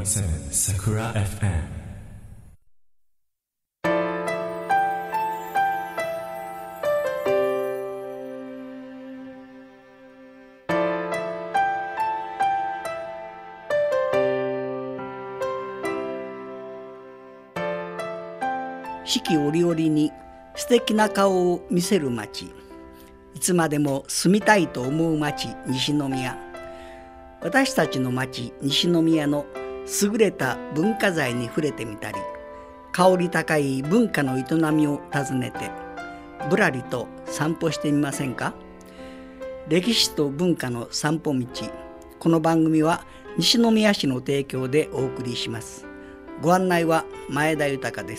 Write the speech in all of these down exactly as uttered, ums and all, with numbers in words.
ーセブン Sakura エフエム。 四季折々に素敵な顔を見せる町、いつまでも住みたいと思う町、西宮。私たちの町西宮の優れた文化財に触れてみたり、香り高い文化の営みを訪ねてぶらりと散歩してみませんか。歴史と文化の散歩道、この番組は西宮市の提供でお送りします。ご案内は前田豊です。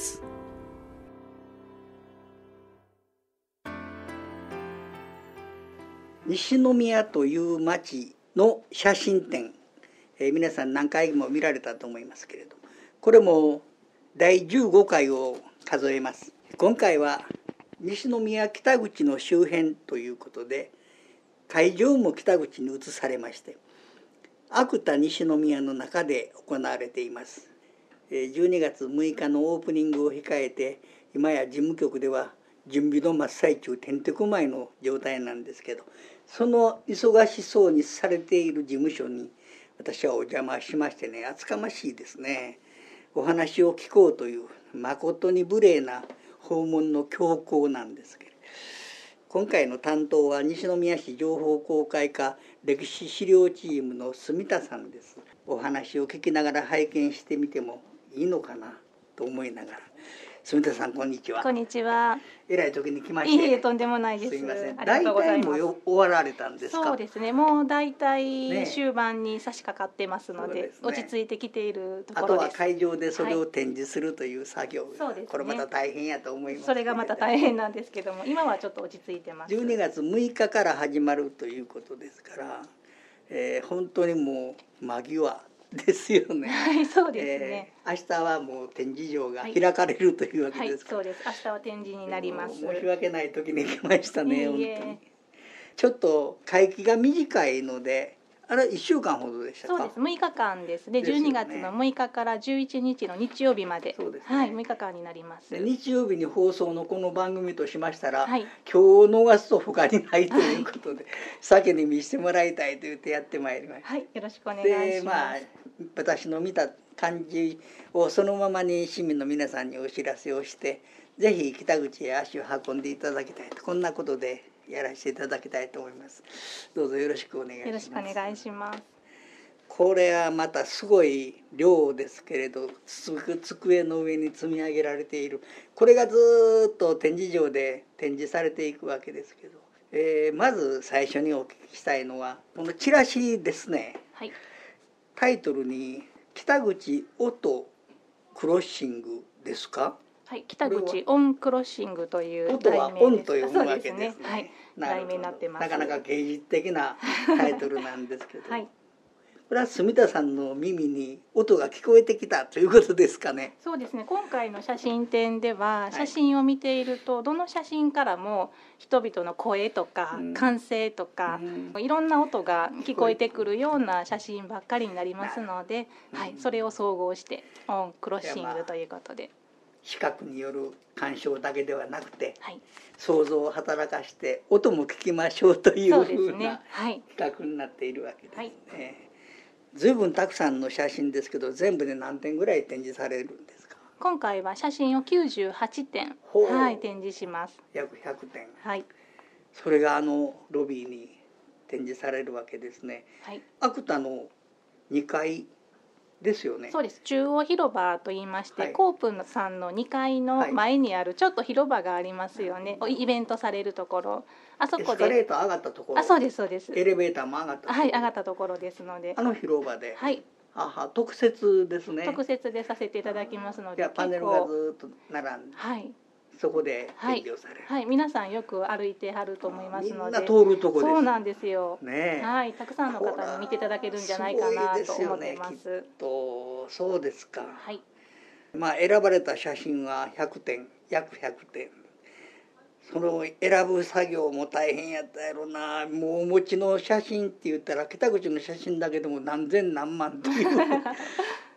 西宮という町の写真展、えー、皆さん何回も見られたと思いますけれど、これもだいじゅうごかいを数えます。今回は西宮北口の周辺ということで、会場も北口に移されまして、芥田西宮の中で行われています。じゅうにがつむいかのオープニングを控えて、今や事務局では準備の真っ最中、てんてこまいの状態なんですけど、その忙しそうにされている事務所に私はお邪魔しましてね、厚かましいですね。お話を聞こうという誠に無礼な訪問の強行なんですけど、今回の担当は西宮市情報公開課歴史資料チームの住田さんです。お話を聞きながら拝見してみてもいいのかなと思いながら。住田さん、こんにちは。 こんにちは。 えらい時に来まして。 いいえ、とんでもないです。 すいません。 ありがとうございます。 大体もう終わられたんですか。 そうですね。もう大体終盤に差し掛かってますので、 ね、 落ち着いてきているところです。 あとは会場でそれを展示するという作業、 はい、 これまた大変やと思います。 それがまた大変なんですけども、今はちょっと落ち着いてます。 じゅうにがつむいかから始まるということですから、えー、本当にもう間際ですよね。 はい、そうですね、 えー、明日はもう展示場が開かれるというわけですから、 はいはい、そうです。明日は展示になります。 申し訳ない時に来ましたね。 いいえ、 本当にちょっと会期が短いので、あれいっしゅうかんほどでしたか。 そうです。むいかかんですね。じゅうにがつのむいかからじゅういちにちの日曜日まで、 そうですね、 はい、むいかかんになります。 で日曜日に放送のこの番組としましたら、 はい、 今日逃すと他にないということで、はい、先に見せてもらいたいと言ってやってまいりました。 はい、よろしくお願いします。 で、まあ私の見た感じをそのままに市民の皆さんにお知らせをして、ぜひ北口へ足を運んでいただきたいと、こんなことでやらせていただきたいと思います。どうぞよろしくお願いします。 よろしくお願いします。 これはまたすごい量ですけれど、机の上に積み上げられている、これがずっと展示場で展示されていくわけですけど、えー、まず最初にお聞きしたいのはこのチラシですね。 はい、 タイトルに北口オトクロッシングですか。 はい、北口オンクロッシングという題名です。オトはオンと読むわけですね。 そうですね、はい、題名になってます。 なかなか芸術的なタイトルなんですけど、 はい、 これは住田さんの耳に音が聞こえてきたということですかね。 そうですね。今回の写真展では、写真を見ていると、はい、どの写真からも人々の声とか、うん、歓声とか、うん、いろんな音が聞こえてくるような写真ばっかりになりますので、うん、はい、それを総合してオンクロッシングということで、 視覚による鑑賞だけではなくて、 はい、 想像を働かして音も聞きましょうというふうな企画になっているわけですね。はい、ずいぶんたくさんの写真ですけど、全部で何点ぐらい展示されるんですか。 今回は写真をきゅうじゅうはちてん、はい、展示します。 約ひゃくてん、 はい、 それがあのロビーに展示されるわけですね。 はい、 芥田のにかいですよね。 そうです。中央広場と言いまして、はい、コープさんのにかいの前にあるちょっと広場がありますよね、はい、イベントされるところ、あそこでエスカレーター上がったところ。 あ、そうですそうです。 エレベーターも上がったところ。 はい、上がったところですので、 あの広場で、 はい、 あは特設ですね。 特設でさせていただきますので、 いやパネルがずっと並んで、 はい、 そこで展示をされる、 はいはい、皆さんよく歩いてはると思いますので、 みんな通るとこです。 そうなんですよ、 ね、 はい、たくさんの方に見ていただけるんじゃないかなと思っています。 すごいですよね、きっと。そうですか。 はい、 まあ選ばれた写真はひゃくてん、約ひゃくてん。その選ぶ作業も大変やったやろな。もうお持ちの写真って言ったら北口の写真だけでも何千何万という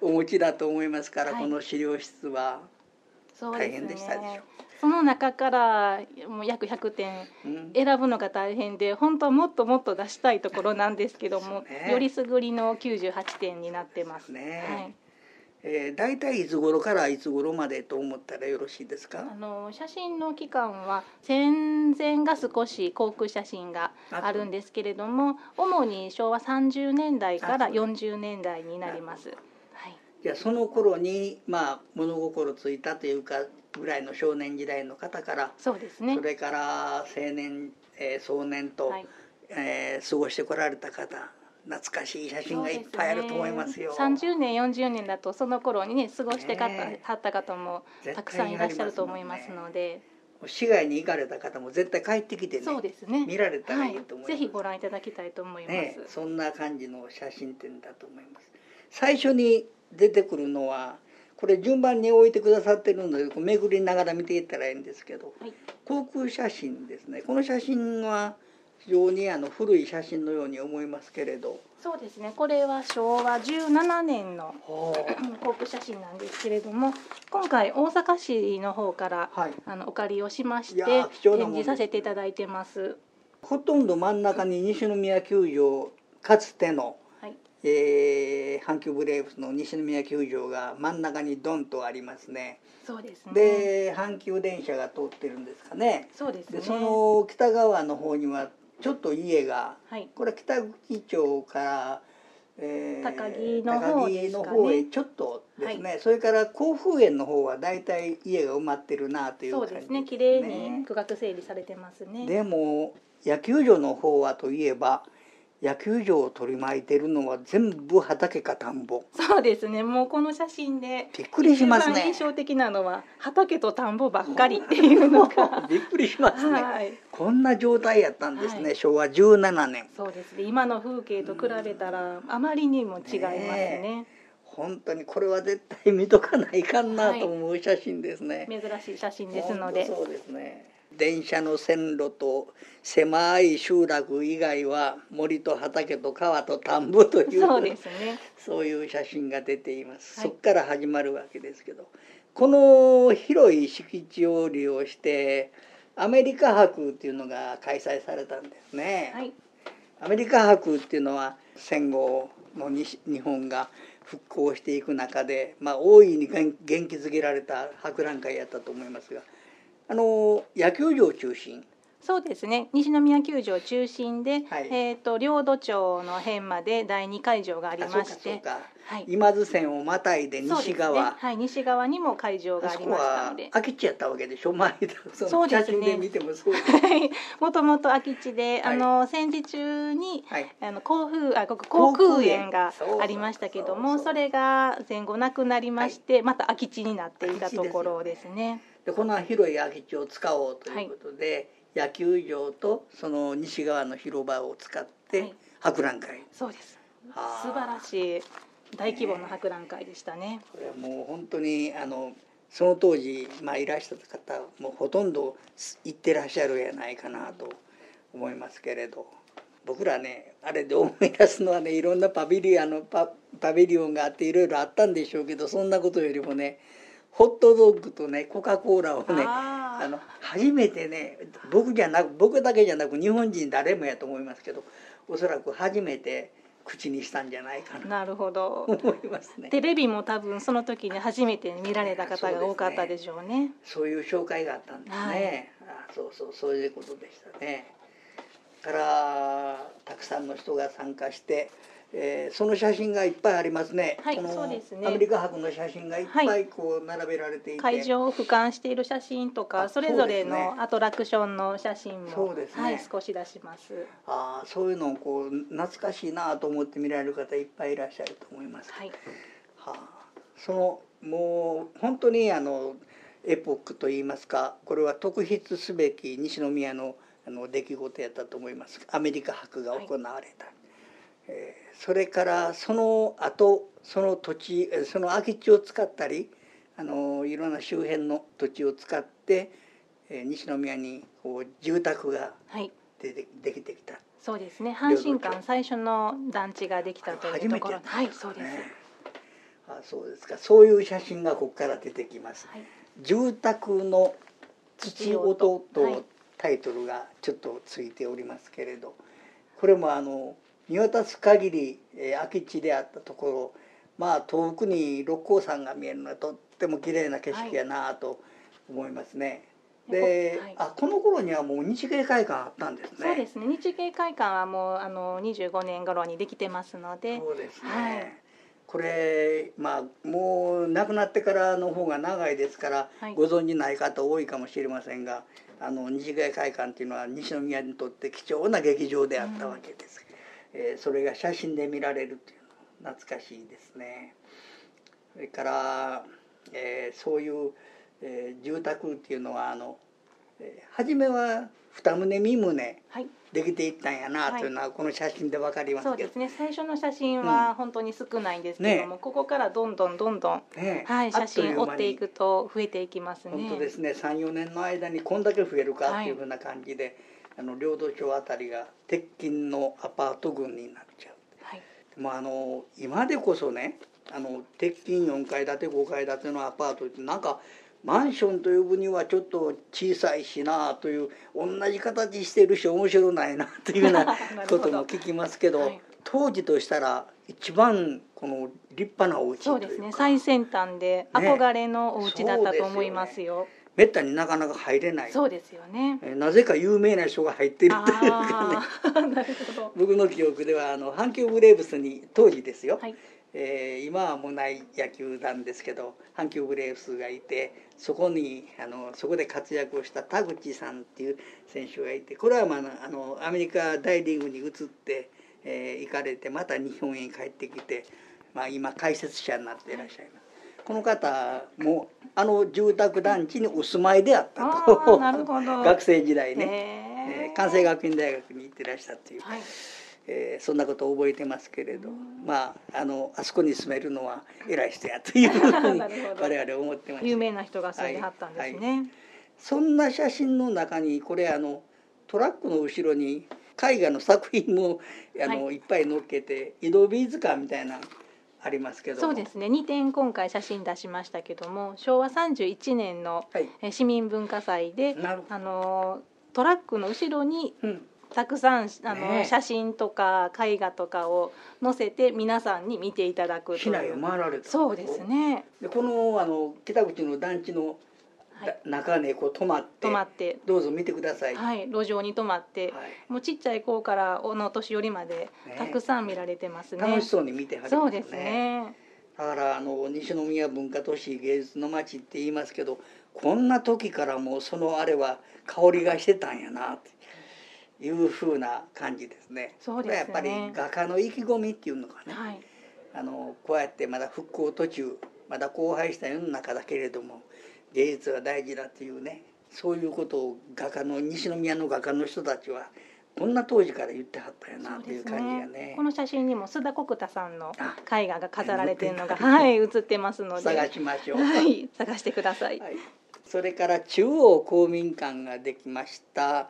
お持ちだと思いますから、 はい、 この資料室は大変でしたでしょう。 ね、その中からもう約ひゃくてん選ぶのが大変で、うん、本当はもっともっと出したいところなんですけども、ね、よりすぐりのきゅうじゅうはちてんになってます。ね、はい、 えー、大体いつ頃からいつ頃までと思ったらよろしいですか？ あの写真の期間は戦前が少し航空写真があるんですけれども、主にしょうわさんじゅうねんだいからよんじゅうねんだいになります。はい、 じゃあその頃に、まあ、物心ついたというかぐらいの少年時代の方から、 そうですね、 それから青年、えー、壮年と、はい、えー、過ごしてこられた方、懐かしい写真がいっぱいあると思いますよ。 すね、さんじゅうねんよんじゅうねんだとその頃にね過ごしてかはった方もたくさんいらっしゃると思いますので、 市外に行かれた方も絶対帰ってきてね、 そうですね、 見られたらいいと思います。 はい、ぜひご覧いただきたいと思います、ね、 そんな感じの写真展だと思います。最初に出てくるのはこれ順番に置いてくださってるので巡りながら見ていったらいいんですけど、はい、航空写真ですね。この写真は非常にあの古い写真のように思いますけれど、 そうですね、これはしょうわじゅうななねんの航空写真なんですけれども、今回大阪市の方から、はい、あのお借りをしまして展示させていただいてます。 ほとんど真ん中に西宮球場、かつての、はい、えー、阪急ブレーブスの西宮球場が真ん中にドンとありますね。 そうですね。 で阪急電車が通ってるんですかね。 そうですね。 でその北側の方にはちょっと家が、はい、これ北口町から、 えー、高木の方ですかね。 高木の方へちょっとですね、はい、それから甲府園の方はだいたい家が埋まってるなという感じですね。 そうですね、綺麗に区画整理されてますね。 でも野球場の方はといえば野球場を取り巻いてるのは全部畑か田んぼ。 そうですね、もうこの写真でびっくりしますね。 一番印象的なのは畑と田んぼばっかりっていうのがびっくりしますね、はい、こんな状態やったんですね、はい、しょうわじゅうななねん。 そうですね、今の風景と比べたらあまりにも違いますね。ね、 本当にこれは絶対見とかないかんなと思う写真ですね、 はい、珍しい写真ですので。 そうですね。電車の線路と狭い集落以外は森と畑と川と田んぼという、 そうですね、 そういう写真が出ています、はい、そこから始まるわけですけど、この広い敷地を利用してアメリカ博っていうのが開催されたんですね、はい、アメリカ博っていうのは戦後の日本が復興していく中で、まあ、大いに元気づけられた博覧会やったと思いますが、あの野球場中心。 そうですね、西宮球場中心で、はい、えーと領土町の辺までだいに会場がありまして、 はい、今津線をまたいで西側、 ね、はい、西側にも会場がありましたので、 空き地やったわけでしょ、前その写真で見てもそうです。 もともと空き地で、はい、あの戦時中に、はい、あの航空あここ航空園がありましたけども、それが戦後なくなりまして、はい、また空き地になっていたところですね。 でこの広い空き地を使おうということで、はい、野球場とその西側の広場を使って博覧会、はい、 そうです、素晴らしい大規模な博覧会でしたね。 これはもう本当にあのその当時、まあ、いらした方もうほとんど行ってらっしゃるやないかなと思いますけれど、僕らねあれで思い出すのはね、いろんなパビリオンの パ, パビリオンがあっていろいろあったんでしょうけど、そんなことよりもねホットドッグとねコカ・コーラをねあの初めてね、僕じゃなく僕だけじゃなく日本人誰もやと思いますけど、おそらく初めて口にしたんじゃないかな。 なるほど。 思いますね。 テレビも多分その時に初めて見られた方が多かったでしょうね。 そういう紹介があったんですね。はい、あそうそうそういうことでしたね。からたくさんの人が参加して、えー、その写真がいっぱいありますね。 はい、 このそうですね。 アメリカ博の写真がいっぱいこう並べられていて、 はい、会場を俯瞰している写真とか、それぞれのアトラクションの写真も、そうですね、はい、少し出します。 あそういうのをこう懐かしいなと思って見られる方いっぱいいらっしゃると思います。はい。はあ、そのもう本当にあのエポックといいますか、これは特筆すべき西宮のあの出来事やったと思います。アメリカ博が行われた。はい、えー、それからその後その土地その空き地を使ったりあのいろんな周辺の土地を使って、えー、西宮にこう住宅が出て、はい、できてきた。 そうですね、阪神間最初の団地ができたというところ。はい、そうです。 あ、そうですか。そういう写真がここから出てきます。 はい、 住宅の土音はい、 とタイトルがちょっとついておりますけれど、これもあの見渡す限り、えー空き地であったところ、まあ遠くに六甲山が見えるのはとっても綺麗な景色やなと思いますね。で、 はい、 あ、この頃にはもう日芸会館あったんですね。 そうですね。日芸会館はもうあのにじゅうごねん頃にできてますので。 そうですね。 はい、 これまあもう亡くなってからの方が長いですから、 はい、 ご存じない方多いかもしれませんが、あの日芸会館っていうのは西宮にとって貴重な劇場であったわけです。うん、えー、それが写真で見られるというのは懐かしいですね。それから、えー、そういう、えー、住宅っていうのはあの、えー、初めは二棟三棟できていったんやなというのはこの写真で分かりますけど、 そうですね。最初の写真は本当に少ないんですけども、 ね、 ここからどんどんどんどん、 ね、 はい、写真を追っていくと増えていきますね。 本当ですね。さん、よねんの間にこんだけ増えるかっていうふうな感じで、はい、あの領土町あたりが鉄筋のアパート群になっちゃう。はい、もうあの今でこそね、あの鉄筋よんかい建てごかい建てのアパートってなんかマンションという分にはちょっと小さいしなという、同じ形してるし面白ないなというようなことも聞きますけど、はい、当時としたら一番この立派なお家というか、 そうですね、最先端で憧れのお家だったと思いますよ。ね、 めったになかなか入れない。 そうですよね。 なぜか有名な人が入ってるというかね。 なるほど。 僕の記憶ではあの阪急ブレーブスに当時ですよ、はい、えー、今はもうない野球団ですけど阪急ブレーブスがいて、そこにあのそこで活躍をした田口さんっていう選手がいて、これは、まあ、あのアメリカ大リーグに移って、えー、行かれてまた日本へ帰ってきて、まあ、今解説者になっていらっしゃいます。この方もあの住宅団地にお住まいであったと。 なるほど。 学生時代ね、えー、関西学院大学に行ってらっしゃっていう、はい、えー、そんなことを覚えてますけれど、まああのあそこに住めるのは偉い人やというふうに我々思ってました。 有名な人が住んではったんですね。はいはい、 そんな写真の中にこれあのトラックの後ろに絵画の作品もあの、はい、いっぱい載っけて移動美術館みたいなありますけど、 そうですね、にてん今回写真出しましたけども、しょうわさんじゅういちねんの市民文化祭で、はい、あのトラックの後ろにたくさんあの、ね、写真とか絵画とかを載せて皆さんに見ていただくという。 市内を回られた。 そうですね。 でこのあの北口の団地のはい、中にこう止まって止まってどうぞ見てください、 はい、路上に止まって、はい、もうちっちゃい子からお年寄りまでたくさん見られてますね。 楽しそうに見てはりますね。 そうですね。 だからあの西宮文化都市芸術の街って言いますけど、こんな時からもうそのあれは香りがしてたんやなっていう風な感じですね。 そうですね。 やっぱり画家の意気込みっていうのかね、はい、あのこうやってまだ復興途中、まだ荒廃した世の中だけれども芸術が大事だっていうね、そういうことを画家の西宮の画家の人たちはこんな当時から言ってはったよなっていう感じが ね, ねこの写真にも須田国太さんの絵画が飾られているのがはい写ってますので探しましょう、 はい、探してください、はい、 それから中央公民館ができました、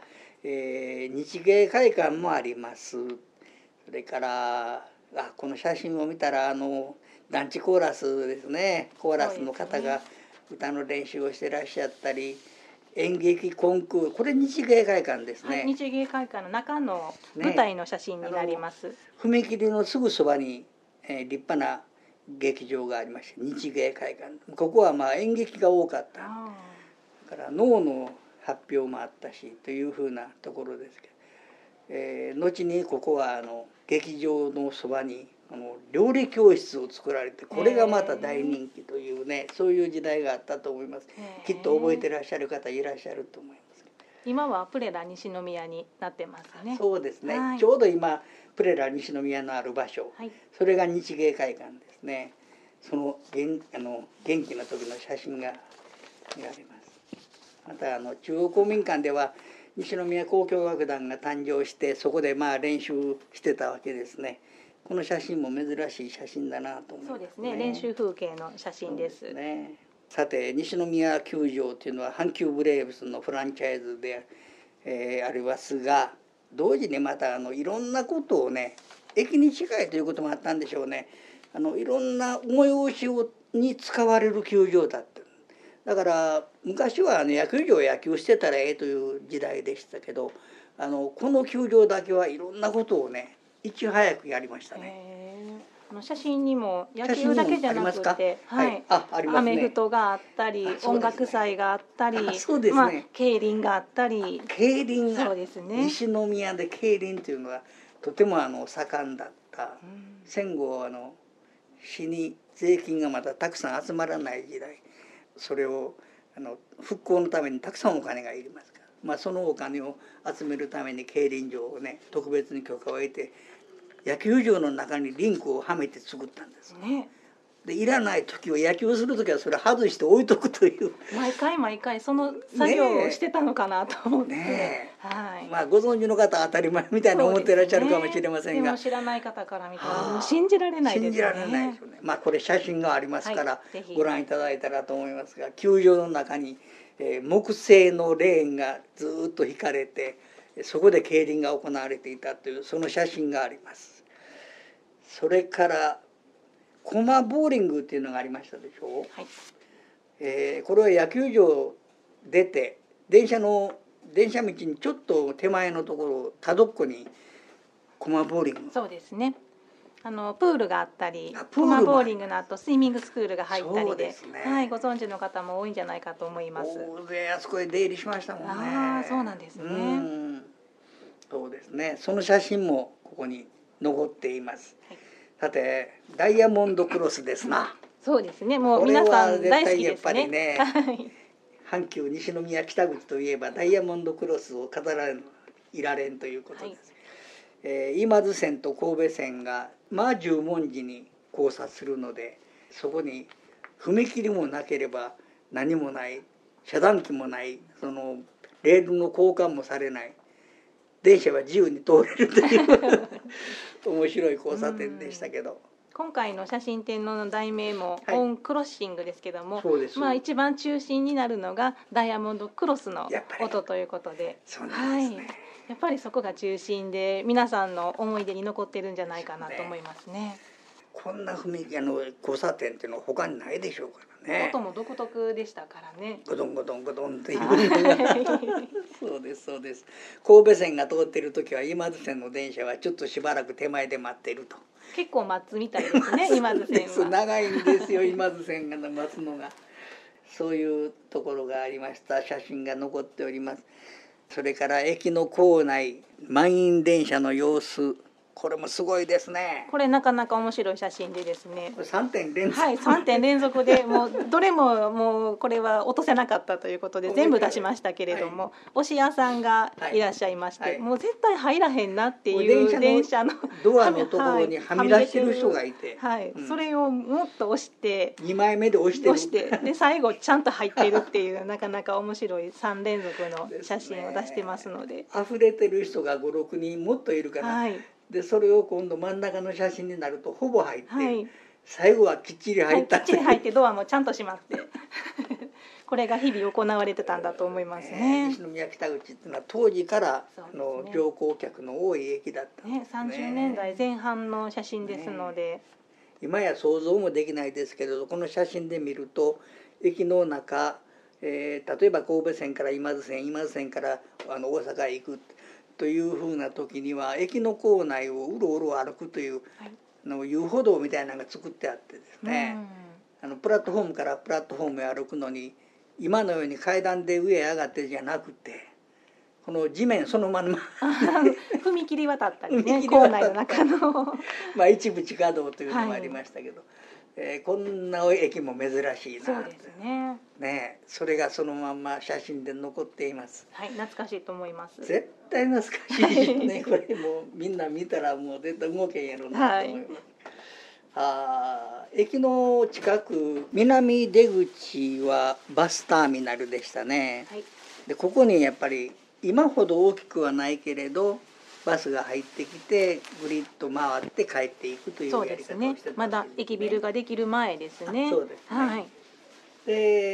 えー、日芸会館もあります。それからあこの写真を見たらあの団地コーラスですね、コーラスの方が歌の練習をしてらっしゃったり、演劇コンクール、これ日芸会館ですね、はい、 日芸会館の中の舞台の写真になります、ね、 踏切のすぐそばに、えー、立派な劇場がありまして日芸会館、ここはまあ演劇が多かった、だから能の発表もあったしというふうなところですけど、えー、後にここはあの劇場のそばにあの料理教室を作られて、これがまた大人気というね、そういう時代があったと思います。きっと覚えてらっしゃる方いらっしゃると思います。 今はプレラ西宮になってますね。 そうですね、 はい、 ちょうど今プレラ西宮のある場所、はい、それが日芸会館ですね。その元あの元気な時の写真が見られます。またあの中央公民館では西宮交響楽団が誕生して、そこでまあ練習してたわけですね。この写真も珍しい写真だなと思いますね。 そうですね、練習風景の写真です。 そうですね。さて西宮球場というのは阪急ブレーブスのフランチャイズで、えー、ありますが、同時にまたあのいろんなことをね、駅に近いということもあったんでしょうね。 あのいろんな催しをに使われる球場だった。だから昔は、ね、野球場を野球してたらええという時代でしたけど、あのこの球場だけはいろんなことをねいち早くやりましたね。 あの写真にも野球だけじゃなくて、 はい、あ、ありますね。 アメフトがあったり、ね、音楽祭があったり、 そうですね、まあ、 競輪があったり、 競輪が、 そうですね、 西宮で競輪というのはとてもあの盛んだった、うん、戦後あの市に税金がまたたくさん集まらない時代、それをあの復興のためにたくさんお金がいりますから、まあ、そのお金を集めるために競輪場をね特別に許可を得て野球場の中にリンクをはめて作ったんですね。でいらない時は野球する時はそれ外して置いとくという毎回毎回その作業をしてたのかなと思って、ねはい、まあご存知の方は当たり前みたいに思っていらっしゃるかもしれませんが、 でも知らない方から見たらもう信じられないですね。 信じられないですよね。まあこれ写真がありますから、はい、ご覧いただいたらと思いますが、球場の中に、えー、木製のレーンがずっと引かれてそこで競輪が行われていたというその写真があります。それからコマボーリングっていうのがありましたでしょう、はい、えー、これは野球場出て電車の電車道にちょっと手前のところ角っこにコマボーリング、 そうですね、あのプールがあったりコマボーリングの後スイミングスクールが入ったり で, で、ね、はい、ご存知の方も多いんじゃないかと思います。 大勢あそこへ出入りしましたもんね。 あ、そうなんですね。うん、 そうですね。その写真もここに残っています、はい。さてダイヤモンドクロスですな。 そうですね、もう皆さん大好きですね。 ね、阪急西宮北口といえばダイヤモンドクロスを飾られるいられんということです、はい。えー、今津線と神戸線がまあ十文字に交差するので、そこに踏切もなければ何もない、遮断機もない、そのレールの交換もされない、電車は自由に通れるという面白い交差点でしたけど、 今回の写真展の題名も、はい、オンクロッシングですけども、まあ、一番中心になるのがダイヤモンドクロスの音ということで、 そうなんですね、 はい、やっぱりそこが中心で皆さんの思い出に残ってるんじゃないかなと思いますね。 こんな踏切の交差点っていうのは他にないでしょうからね。 音も独特でしたからね。 ゴドンゴドンゴドンっていうのがそうですそうです。神戸線が通っている時は今津線の電車はちょっとしばらく手前で待っていると。 結構待つみたいですね今津線は。 長いんですよ今津線が待つのが。そういうところがありました。写真が残っております。それから駅の構内満員電車の様子、これもすごいですね。 これなかなか面白い写真でですね、 さんてん連続、 はい、さんてん連続でもうどれももうこれは落とせなかったということで全部出しましたけれども、はい、おし屋さんがいらっしゃいまして、はい、もう絶対入らへんなっていう電車のドアのところにはみ出してる人がいて、 はい、うん、それをもっと押してにまいめで押してる押してで最後ちゃんと入ってるっていうなかなか面白いさん連続の写真を出してますので、 溢れてる人がごろくにんもっといるから、はい、でそれを今度真ん中の写真になるとほぼ入って、はい、最後はきっちり入った、 はい、きっちり入ってドアもちゃんと閉まってこれが日々行われてたんだと思いますね。 西宮北口っていうのは当時からの乗降客の多い駅だったんですね。 さんじゅうねんだいぜん半の写真ですので、ね、 今や想像もできないですけれど、この写真で見ると駅の中、えー、例えば神戸線から今津線、今津線からあの大阪へ行くというふうな時には駅の構内をうろうろ歩くという、はい、の遊歩道みたいなのが作ってあってですね、あのプラットフォームからプラットフォームへ歩くのに今のように階段で上へ上がってじゃなくて、この地面そのまま踏切渡ったりね構内の中のまあ一部地下道というのもありましたけど、はい、えー、こんな駅も珍しいな。 そうですね。 ね、それがそのまま写真で残っています。 はい、懐かしいと思います。 絶対懐かしいですね。これもうみんな見たらもう絶対動けんやろうなと思います。はい、あ、駅の近く南出口はバスターミナルでしたね。はい、でここにやっぱり今ほど大きくはないけれどバスが入ってきてぐりっと回って帰っていくというやり方をしてたんですね。 まだ駅ビルができる前ですね。 そうですね。 はい。 で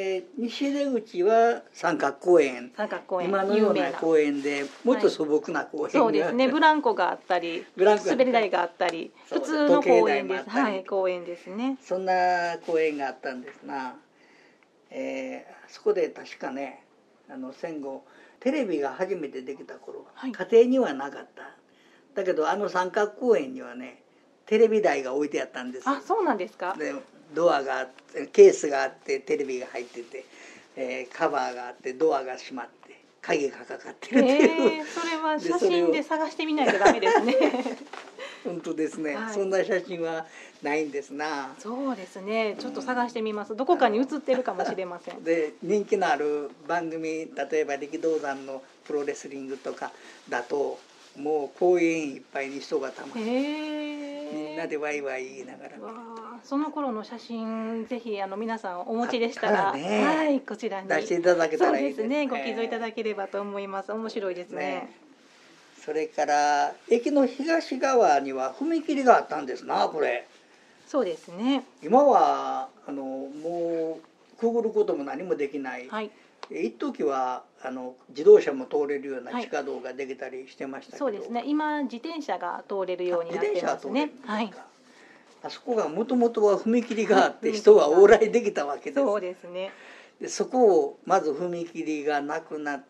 西出口は三角公園、 三角公園今のような公園でもっと素朴な公園が、はい、 そうですね、ブランコがあったり滑り台があったり普通の公園です、はい、公園ですね。 そんな公園があったんですが、えー、そこで確かね、あの戦後テレビが初めてできた頃、はい、家庭にはなかった。だけどあの三角公園にはねテレビ台が置いてあったんです。 あ、そうなんですか。 でドアがあってケースがあってテレビが入ってて、えー、カバーがあってドアが閉まって鍵がかかってるっていう、 えー、それは写真で探してみないとダメですね。 本当ですね、はい、そんな写真はないんですな。 そうですね、ちょっと探してみます、うん、どこかに写ってるかもしれません。 で人気のある番組、例えば力道山のプロレスリングとかだともう公園いっぱいに人がたまって、みんなでワイワイ言いながら、 わその頃の写真ぜひあの皆さんお持ちでしたら、ね、はい、こちらに出していただけたらいいですね。 そうですね、ご寄贈いただければと思います。面白いですね。ね、 それから駅の東側には踏切があったんですな、これ。 そうですね。 今はあのもうくぐることも何もできない、はい、一時はあの自動車も通れるような地下道ができたりしてましたけど、 はい、そうですね、今自転車が通れるようになってますね。はい、 あそこがもともとは踏切があって人は往来できたわけです。 そうですね。 でそこをまず踏切がなくなって、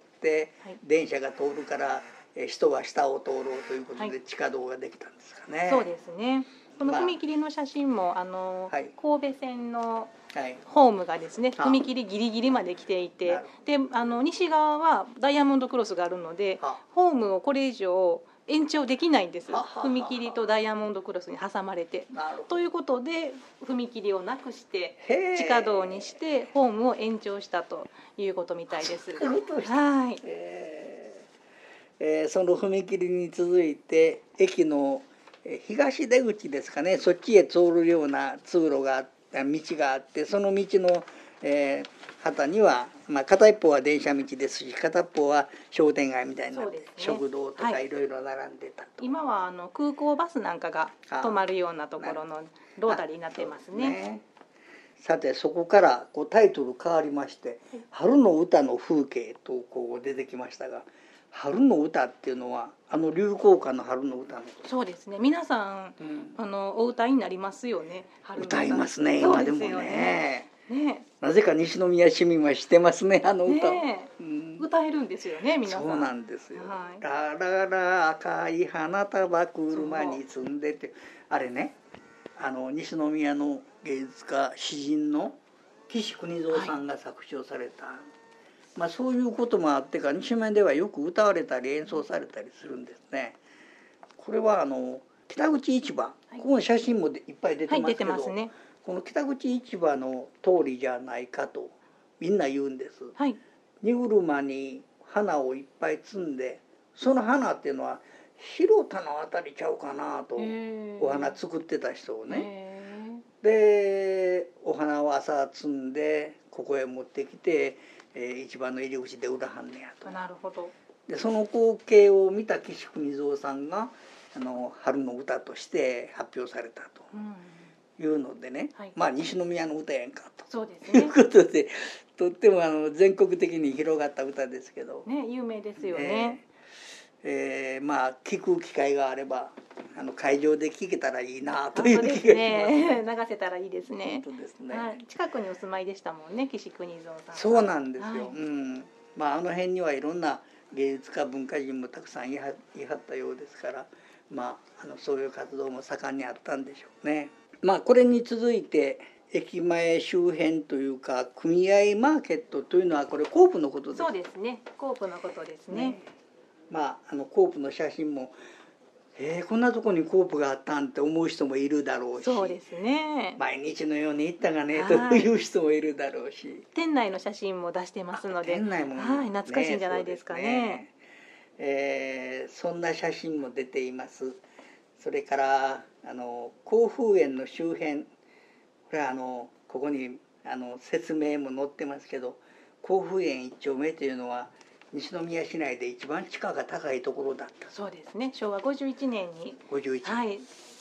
はい、電車が通るから人は下を通ろうということで地下道ができたんですかね。 はい、そうですね。この踏切の写真も、まあ、あの、はい、神戸線のホームがですね、はい、踏切ギリギリまで来ていて、であの西側はダイヤモンドクロスがあるのでホームをこれ以上延長できないんです。踏切とダイヤモンドクロスに挟まれて、ということで踏切をなくして地下道にしてホームを延長したということみたいです。はい、 えーえー、その踏切に続いて駅の東出口ですかね、そっちへ通るような通路が道があって、その道の、えー、旗には、まあ、片一方は電車道ですし片一方は商店街みたいになって、ね、食堂とかいろいろ並んでたと、 はい、今はあの空港バスなんかが止まるようなところのロータリーになってますね。 さてそこからこうタイトル変わりまして「春の歌の風景」とこう出てきましたが、春の歌っていうのはあの流行歌の春の歌のこと。 そうですね、皆さん、うん、あのお歌いになりますよね。 春の歌歌いますね、今でもね。ね、なぜか西宮市民は知ってますね、あの歌、ね、 うん、歌えるんですよね、皆さん。 そうなんですよ、はい、ラララ赤い花束車に積んでって、あれね、あの西宮の芸術家詩人の岸邦蔵さんが作詞をされた、はい、まあ、そういうこともあってか西宮ではよく歌われたり演奏されたりするんですね。これはあの北口市場、はい、ここの写真もいっぱい出てますけど、はい、出てますね。この北口市場の通りじゃないかとみんな言うんです、はい、荷車に花をいっぱい積んで、その花っていうのは広田のあたりちゃうかなと、お花作ってた人をね、でお花を朝積んでここへ持ってきて、えー、市場の入り口で売らはんねやと。 なるほど。 でその光景を見た岸邦蔵さんがあの春の歌として発表されたと、うん、いうのでね、はい、まあ西宮の歌やんかと、そうですね、いうことでとってもあの全国的に広がった歌ですけど、 ね、有名ですよね。 えーえー、まあ聞く機会があればあの会場で聞けたらいいなという気がしますね。流せたらいいですね。 本当ですね、 はい、近くにお住まいでしたもんね、岸邦蔵さん。 そうなんですよ、はい、うん、まああの辺にはいろんな芸術家文化人もたくさんい は, いはったようですから、まあ、あのそういう活動も盛んにあったんでしょうね。まあこれに続いて駅前周辺というか組合マーケットというのはこれコープのことです。 そうですね、コープのことですね。ね、 まああのコープの写真もえー、こんなとこにコープがあったんって思う人もいるだろうし、 そうですね、 毎日のように行ったがねという人もいるだろうし、 店内の写真も出してますので、 店内も、ね、 はい、懐かしいんじゃないですかね。ね、 えー、そんな写真も出ています。それからあの甲府園の周辺、これはあのここにあの説明も載ってますけど、甲府園一丁目というのは西宮市内で一番地価が高いところだった。 そうですね、しょうわごじゅういちねんにごじゅういちねん、 はい、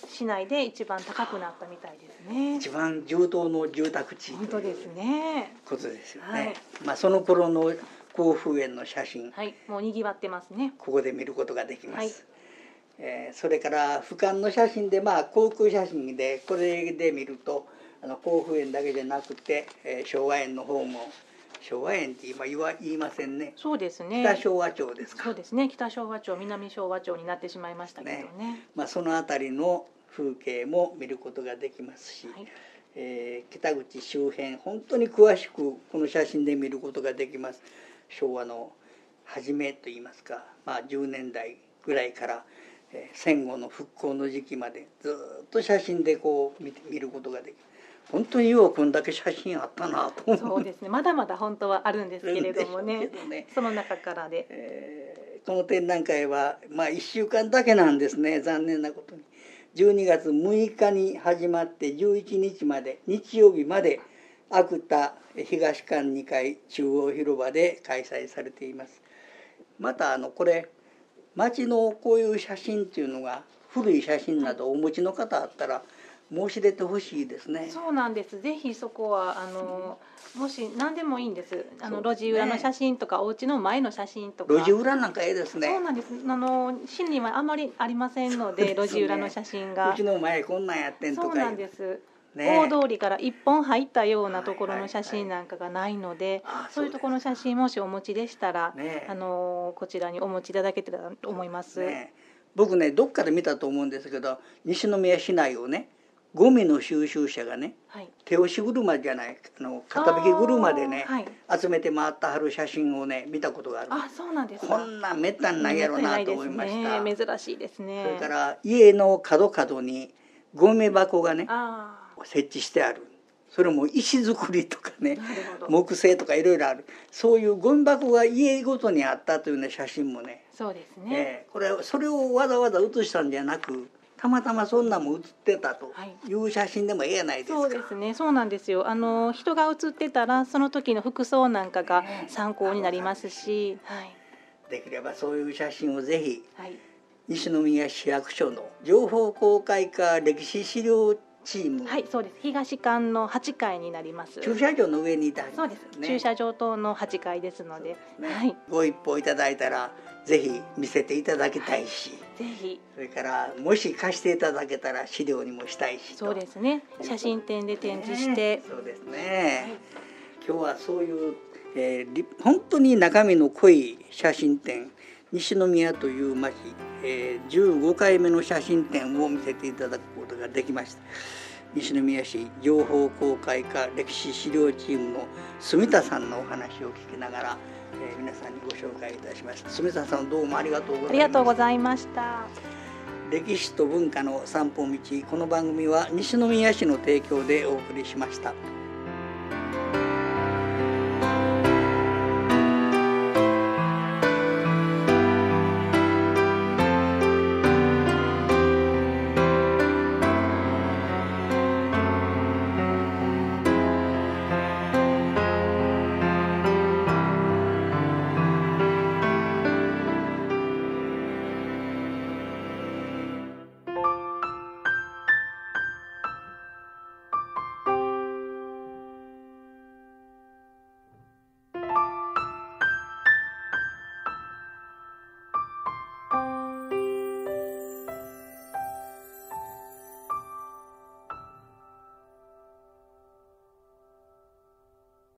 市内で一番高くなったみたいですね。 一番重棟の住宅地本当ですね。 ことですよね。 はい、 まあその頃の甲府園の写真、 はい、もう賑わってますね。 ここで見ることができます。 はい、 えー、それから俯瞰の写真で、まあ航空写真でこれで見るとあの甲府園だけじゃなくて、えー、昭和園の方も昭和園って今言わ言いませんね。 そうですね。 北昭和町ですか。 そうですね。北昭和町、南昭和町になってしまいましたけどね。ね、 まあそのあたりの風景も見ることができますし、はい、えー、北口周辺本当に詳しくこの写真で見ることができます。昭和の初めといいますか、まあじゅうねんだいぐらいから、えー、戦後の復興の時期までずっと写真でこう見て見ることができる。本当にようこんだけ写真あったなと思う。 そうですね。まだまだ本当はあるんですけれどもね。ね、その中からで、 えー、この展覧会はまあいっしゅうかんだけなんですね。残念なことにじゅうにがつむいかに始まってじゅういちにちまで、日曜日まで芥田東館にかい中央広場で開催されています。またあのこれ街のこういう写真っていうのが古い写真などお持ちの方あったら申し出てほしいですね。 そうなんです。ぜひそこはあの、うん、もし何でもいいんです。あの路地裏の写真とか、ね、お家の前の写真とか。 路地裏なんかええですね。 そうなんです。あの市にはあまりありませんので、でね、路地裏の写真が。 うちの前こんなんやってんとか。 そうなんです。ね、大通りから一本入ったようなところの写真なんかがないので、はいはいはい、そういうところの写真もしお持ちでしたら、ね、あのこちらにお持ちいただけたらと思います。ね、 僕ねどっかで見たと思うんですけど、西宮市内をね。ゴミの収集車がね、はい、手押し車じゃないあの片引き車でね、はい、集めて回ったはる写真をね見たことがある。 あ、そうなんですか。こんなんめったにないやろなと思いました。 ね、珍しいですね。 それから家の角角にゴミ箱がね設置してある。それも石造りとかね木製とかいろいろある。そういうゴミ箱が家ごとにあったというような写真もね。 そうですね。 えー、これそれをわざわざ写したんじゃなく。たまたまそんなも写ってたという写真でもええやないですか。 そうですね。そうなんですよ。あの人が写ってたらその時の服装なんかが参考になりますし、はい、 できればそういう写真をぜひ、はい、西宮市役所の情報公開課歴史資料チーム、 はい、そうです。東館のはちかいになります。 駐車場の上にいたんですね。 そうです。駐車場等のはちかいですので、 ね、 はい、 ご一報いただいたらぜひ見せていただきたいし、はい、 ぜひそれからもし貸していただけたら資料にもしたいし。 そうですね。写真展で展示して、 ね、そうですね、はい、今日はそういう、えー、本当に中身の濃い写真展西宮という町、えー、じゅうごかいめの写真展を見せていただくことができました。西宮市情報公開課歴史資料チームの住田さんのお話を聞きながら、えー、皆さんにご紹介いたしました。住田さんどうもありがとうございました。 ありがとうございました。 歴史と文化の散歩道、この番組は西宮市の提供でお送りしました。